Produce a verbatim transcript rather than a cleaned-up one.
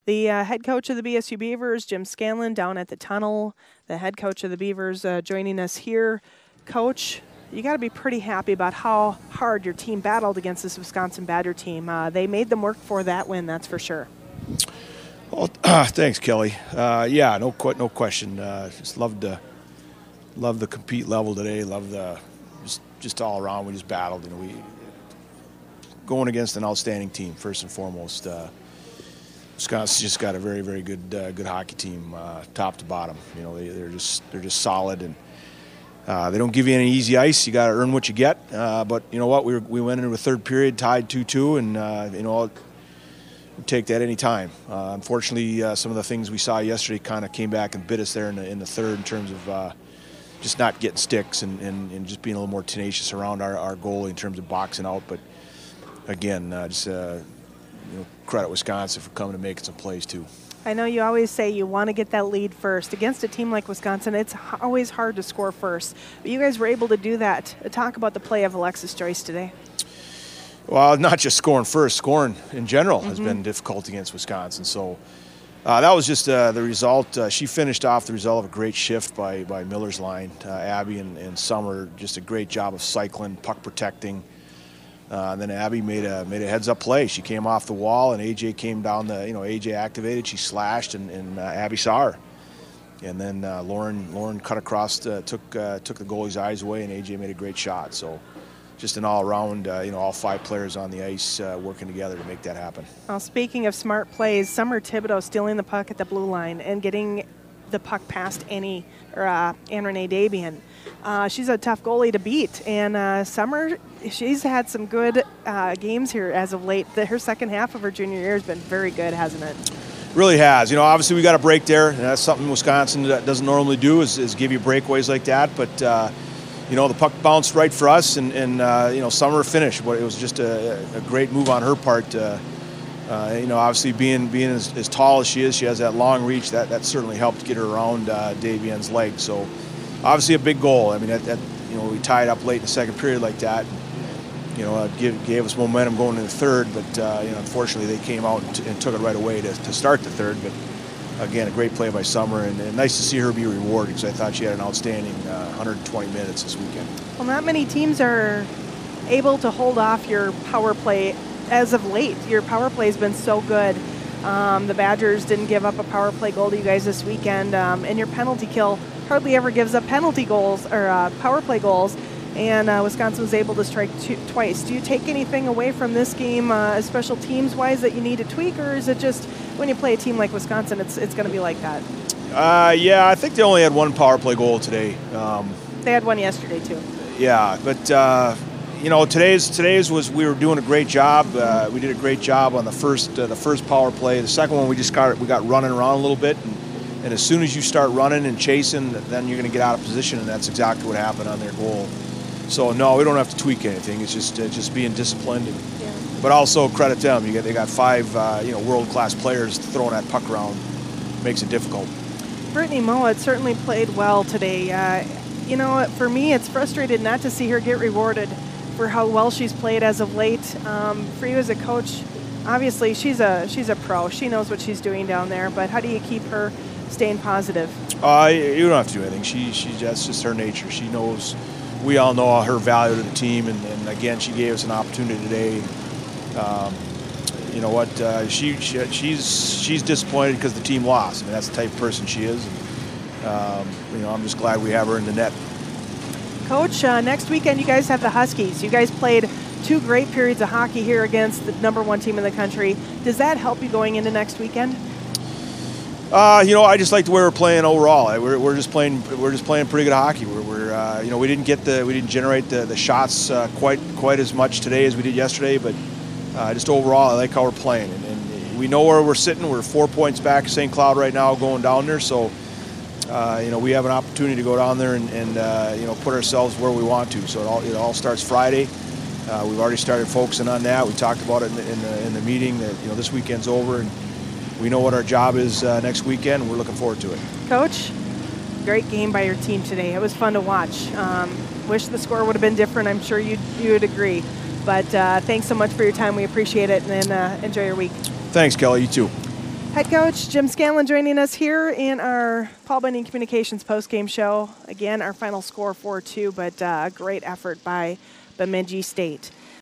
The uh, head coach of the B S U Beavers, Jim Scanlon, down at the tunnel. The head coach of the Beavers uh, joining us here. Coach, you got to be pretty happy about how hard your team battled against this Wisconsin Badger team. Uh, they made them work for that win, that's for sure. Well, uh, thanks, Kelly. Uh, yeah, no, qu- no question. Uh, just loved the, loved the compete level today. Loved the, just, just all around. We just battled, and we going against an outstanding team first and foremost. Uh, Wisconsin just got a very, very good, uh, good hockey team, uh, top to bottom. You know, they, they're just, they're just solid, and uh, they don't give you any easy ice. You got to earn what you get. Uh, but you know what? We were, we went into a third period tied two two, and uh, you know. Take that any time. Uh, unfortunately, uh, some of the things we saw yesterday kind of came back and bit us there in the, in the third in terms of uh, just not getting sticks and, and, and just being a little more tenacious around our, our goalie in terms of boxing out. But again, uh, just uh, you know, credit Wisconsin for coming and making some plays too. I know you always say you want to get that lead first. Against a team like Wisconsin, it's always hard to score first. But you guys were able to do that. Talk about the play of Alexis Joyce today. Well, not just scoring first, scoring in general has mm-hmm. been difficult against Wisconsin. So uh, that was just uh, the result. Uh, she finished off the result of a great shift by, by Miller's line. Uh, Abby and, and Summer, just a great job of cycling, puck protecting. Uh, and then Abby made a made a heads-up play. She came off the wall, and A J came down the, you know, A J activated. She slashed, and, and uh, Abby saw her. And then uh, Lauren Lauren cut across, uh, took uh, took the goalie's eyes away, and A J made a great shot. So. Just an all-around, uh, you know, all five players on the ice uh, working together to make that happen. Well, speaking of smart plays, Summer Thibodeau stealing the puck at the blue line and getting the puck past Annie or uh, Anne-Renee Dabian. Uh, she's a tough goalie to beat, and uh, Summer, she's had some good uh, games here as of late. The, her second half of her junior year has been very good, hasn't it? Really has. You know, obviously we got a break there, and that's something Wisconsin doesn't normally do is, is give you breakaways like that, but. Uh, You know, the puck bounced right for us, and, and uh, you know, Summer finished. But it was just a, a great move on her part. Uh, uh, you know, obviously being being as, as tall as she is, she has that long reach. That that certainly helped get her around uh, Davian's leg. So, obviously a big goal. I mean, that, that you know, we tied up late in the second period like that. And, you know, it give, gave us momentum going into the third. But uh, you know, unfortunately, they came out and, t- and took it right away to, to start the third. But again, a great play by Summer, and, and nice to see her be rewarded because I thought she had an outstanding uh, one hundred twenty minutes this weekend. Well, not many teams are able to hold off your power play as of late. Your power play has been so good. Um, the Badgers didn't give up a power play goal to you guys this weekend, um, and your penalty kill hardly ever gives up penalty goals or uh, power play goals. And uh, Wisconsin was able to strike two, twice. Do you take anything away from this game, uh, special teams-wise, that you need to tweak, or is it just when you play a team like Wisconsin, it's it's going to be like that? Uh, yeah, I think they only had one power play goal today. Um, they had one yesterday too. Yeah, but uh, you know, today's today's was we were doing a great job. Uh, we did a great job on the first uh, the first power play. The second one we just got we got running around a little bit, and, and as soon as you start running and chasing, then you're going to get out of position, and that's exactly what happened on their goal. So no, we don't have to tweak anything. It's just uh, just being disciplined, and, yeah. But also credit them. You got they got five uh, you know world class players throwing that puck around, makes it difficult. Brittany Mowat certainly played well today. Uh, you know, for me, it's frustrated not to see her get rewarded for how well she's played as of late. Um, for you as a coach, obviously she's a she's a pro. She knows what she's doing down there. But how do you keep her staying positive? Uh, you don't have to do anything. She she that's just her nature. She knows. We all know her value to the team, and, and again, she gave us an opportunity today. Um, you know what? Uh, she, she she's she's disappointed because the team lost. I mean, that's the type of person she is. And, um, you know, I'm just glad we have her in the net. Coach, uh, next weekend you guys have the Huskies. You guys played two great periods of hockey here against the number one team in the country. Does that help you going into next weekend? Uh, you know, I just like the way we're playing overall. We're, we're just playing we're just playing pretty good hockey. We're, we're uh, you know we didn't get the we didn't generate the the shots uh, quite quite as much today as we did yesterday, but uh, just overall I like how we're playing, and, and we know where we're sitting. We're four points back of Saint Cloud right now, going down there. So uh, you know we have an opportunity to go down there and, and uh, you know put ourselves where we want to. So it all it all starts Friday. Uh, we've already started focusing on that. We talked about it in the, in the in the meeting that you know this weekend's over, and we know what our job is uh, next weekend. We're looking forward to it. Coach, great game by your team today. It was fun to watch. Um, wish the score would have been different. I'm sure you you would agree. But uh, thanks so much for your time. We appreciate it, and then uh, enjoy your week. Thanks, Kelly. You too. Head coach Jim Scanlon joining us here in our Paul Bunyan Communications postgame show. Again, our final score four two, but uh, great effort by Bemidji State.